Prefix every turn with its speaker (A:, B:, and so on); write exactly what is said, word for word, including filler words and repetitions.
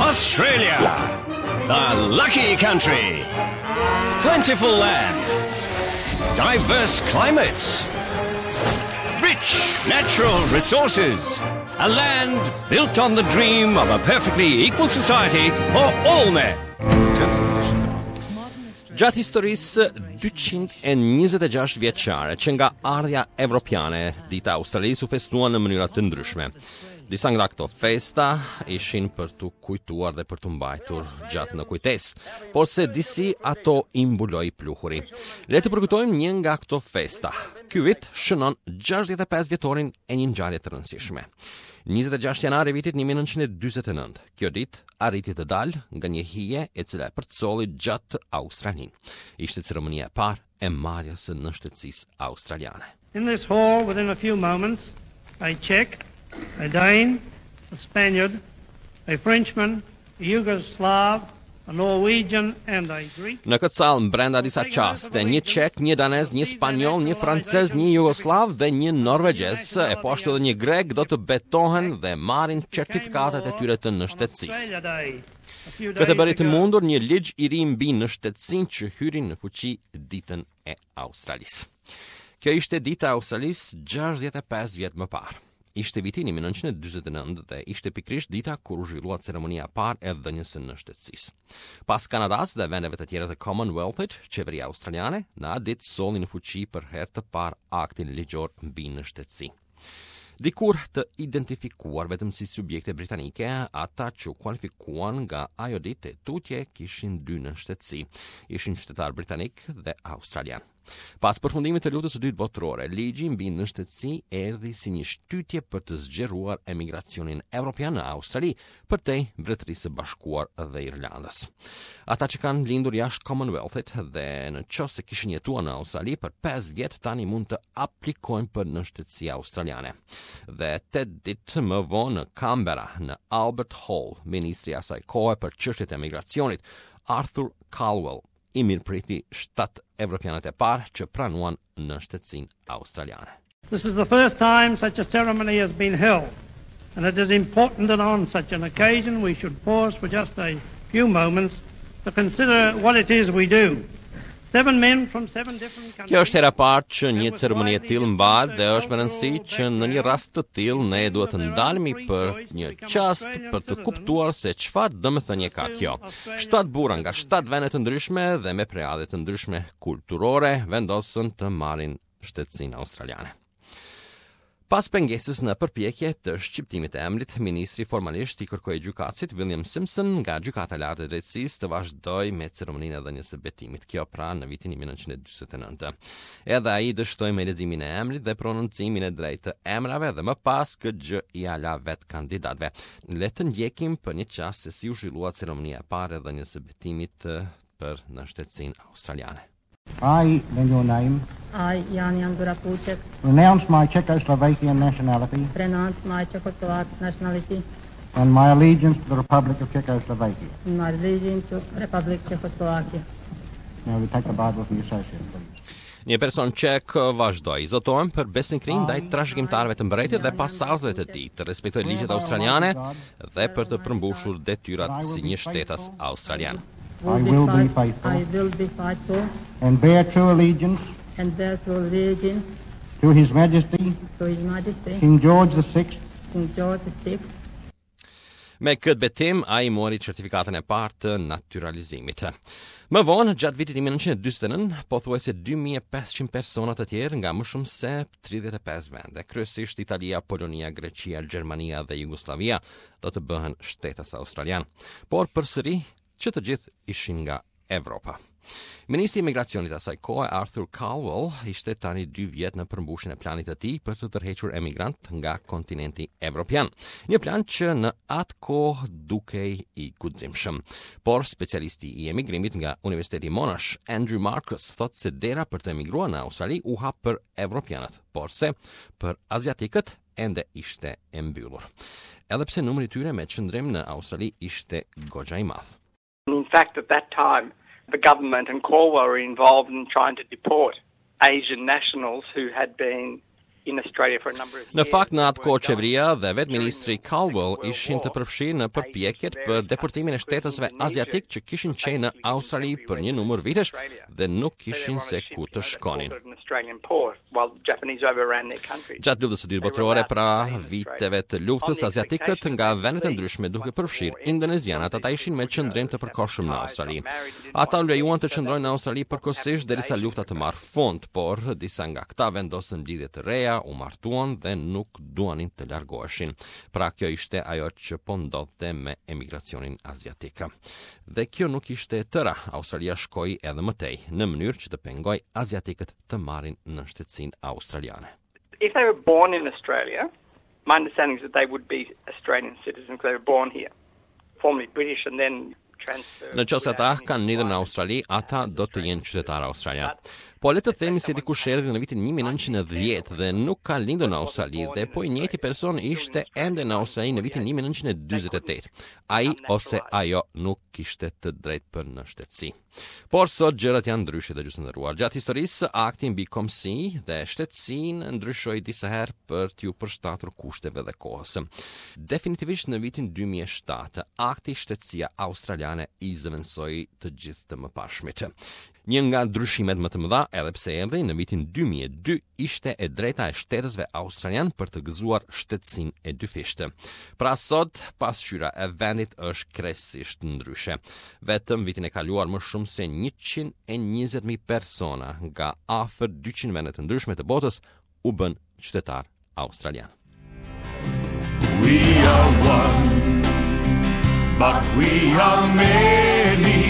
A: Australia, the lucky country. Plentiful land, diverse climates, rich natural resources. A land built on the dream of a perfectly equal society for all men. Terms and conditions apply.
B: Gjatë historisë dyqind e njëzet e gjashtë vjeçare që nga ardha evropiane, dita Australisë u festuan në mënyra të ndryshme. Disa nga këto festa ishin për të kujtuar dhe për të mbajtur gjatë në kujtesë, por se disi ato i mbuloi pluhuri. Le të përkujtojmë një nga këto festa. Ky vit shënon gjashtëdhjetë e pesë vjetorin e një ngjarje të rëndësishme. njëzet e gjashtë janar e vitit një mijë e nëntëqind e dyzet e nëntë. Kjo ditë arriti të dalë nga një hije e cila e përcoli gjatë Australinë. Ishte ceremonia e parë e marrjes së nënshtëtësisë australiane.
C: In this hall, within a few moments, a Czech, a Dane, a Spaniard, a Frenchman, a Yugoslav, a Norwegian and a Greek.
B: Në këtë sallë brenda disa qaste, një Çek, një Danez, një Spanjoll, një Francez, një Jugoslav dhe një Norvegjez, e po ashtu edhe një Grek do të betohen dhe marrin certifikatet e tyre të nënshtëtësisë. Këtë bëri të mundur një ligj i ri mbi nënshtëtsinë që hyri në fuqi ditën e Australisë. Kjo ishte dita e Australisë gjashtëdhjetë e pesë vjet më parë. Ishte viti një mijë e nëntëqind e dyzet e nëntë dhe ishte pikërisht dita kur u zhvillua ceremonia e parë e dhënies së nënshtëtësisë. Pas Kanadas dhe vendeve të tjera të Commonwealthit, qeveria australiane në atë ditë solli në fuqi për herë të parë aktin ligjor mbi nënshtëtësi. Dikur të identifikuar vetëm si subjekte britanike, ata që kualifikuan nga ajo ditë e tutje kishin dy nënshtëtësi, ishin shtetar britanik dhe australian. Pas përfundimit të luftës së dytë botërore, ligji mbi nënshtëtësi erdhi si një shtytje për të zgjeruar emigracionin evropian në Australi përtej Mbretërisë së Bashkuar dhe Irlandës. Ata që kanë lindur jashtë Commonwealthit dhe në qoftë se kishin jetuar në Australi për pesë vjet tani mund të aplikojnë për nënshtëtësi australiane. Dhe tetë ditë më vonë në Canberra, në Albert Hall, ministri i asaj kohe për çështjet e emigracionit, Arthur Calwell, i mirëpriti shtatë evropianët e parë që pranuan nënshtëtsinë australiane.
C: This is the first time such a ceremony has been held, and it is important that on such an occasion we should pause for just a few moments to consider what it is we do. Seven men from seven different countries.
B: Kjo është hera parë që një ceremoni e tillë mbahet dhe është me rëndësi që në një rast të tillë ne duhet të ndalemi për një çast për të kuptuar se çfarë domethënie ka kjo. Shtatë burra nga shtatë vende të ndryshme dhe me prejardhje të ndryshme kulturore vendosën të marrin shtetësinë australiane. Pas pengesës në përpjekje të shqiptimit e emrit, ministri formalisht i kërkoi gjykatësit William Simpson nga gjykata e lartë e drejtësisë të vazhdoi me ceremoninë e dhënies së betimit. Kjo pra në vitin një mijë e nëntëqind e dyzet e nëntë. Edhe ai dështoi me leximin e emrit dhe prononcimin e drejtë të emrave dhe më pas K G i ala vet kandidatëve. Le të ndjekim për një çast se si u zhvillua ceremonia e parë e dhënies së betimit për nënshtëtsinë australiane.
D: I, then your name,
E: I, Jan Jan Durapucek,
D: renounce my Czechoslovakian nationality
E: renounce my Czechoslovak nationality
D: and my allegiance to the Republic of Czechoslovakia.
E: and my allegiance to Republic Czechoslovakia.
D: Now we take the Bible from the associate, please.
B: Një person çek vazhdoi zotojmë për besnikërinë ndaj trashëgimtarëve të mbretërit dhe pasardhësve të tij, të respektojë ligjet australiane dhe për të përmbushur detyrat si një shtetas australian.
D: I will be
E: I
D: faithful
E: will be faithful
D: and bear true allegiance
E: and bear true allegiance
D: to His Majesty
E: to His Majesty,
D: King George the Sixth,
E: King George the Sixth.
B: Me këtë betim, a i mori certifikatën e parë të naturalizimit. Më vonë, gjatë vitit një mijë e nëntëqind e dyzet e nëntë, pothuajse dy mijë e pesëqind persona të tjerë nga më shumë se tridhjetë e pesë vende, kryesisht Italia, Polonia, Greqia, Gjermania dhe Jugosllavia, do të bëhen shtetas australian. Por përsëri, që të gjithë ishin nga Evropa. Ministri i Imigracionit asaj kohe, Arthur Calwell, ishte tani dy vjet në përmbushjen e planit të tij për të tërhequr emigrant nga kontinenti evropian. Një plan që në atë kohë dukej i guximshëm. Por specialisti i emigrimit nga Universiteti Monash, Andrew Marcus, thot se dera për të emigruar në Australi u hap për evropianët, por se për aziatikët ende ishte e mbyllur. Edhe pse numri i tyre me qëndrim në Australi ishte goxha i madh.
F: In fact, at that time, the government and Cornwall were involved in trying to deport Asian nationals who had been in Australia for a number of years.
B: Në fakt, në atë kohë qeveria dhe vetë ministri Caldwell ishin të përfshirë në përpjekjet për deportimin e shtetësve aziatik që kishin qenë në Australi për një numër vitesh dhe nuk kishin se ku të shkonin. Gjatë luftës së dytë botërore, pra viteve të luftës, aziatikët nga vendet e ndryshme duke përfshirë indonezianat, ata ishin me qëndrim të përkohshëm në Australi. Ata u lejuan të qëndrojnë në Australi përkohësisht derisa lufta të marrë fund, por disa nga këta vendosën lidhje të reja, u martuan dhe nuk duanin të largoheshin. Pra kjo ishte ajo që po ndodhte me emigracionin aziatik. Dhe kjo nuk ishte e tëra. Australia shkoi edhe më tej në mënyrë që të pengoj aziatikët të marrin në shtetësinë australiane.
F: If they were born in Australia, my understanding is that they would be Australian citizens because they were born here, formerly British and then transferred.
B: Në qoftë se ata kanë lidhur në Australi, ata do të jenë qytetarë australianë. Po le të themi se dikush erdhi në vitin një mijë e nëntëqind e dhjetë dhe nuk ka lindur në Australi dhe po i njëjti person ishte ende në Australi në vitin një mijë e nëntëqind e dyzet e tetë. Ai ose ajo nuk kishte të drejtë për në shtetësi. Por sot gjërat janë ndryshe dhe gjysmë ndëruar. Gjatë historisë, akti mbi kombësi dhe shtetësinë ndryshoi disa herë për t'ju përshtatur kushteve dhe kohës. Definitivisht në vitin dy mijë e shtatë, akti shtetësia australiane i zëvendësoi të gjithë të mëparshmit. Një nga ndryshimet më të mëdha, edhe pse erdhi në vitin dy mijë e dy, ishte e drejta e shtetësve australian për të gëzuar shtetësinë e dyfishtë. Pra sot, pasqyra e vendit është krejtësisht ndryshe. Vetëm vitin e kaluar më shumë se njëqind e njëzet mijë persona nga afër dyqind vende të ndryshme të botës u bën qytetar australian.
G: We are one, but we are many.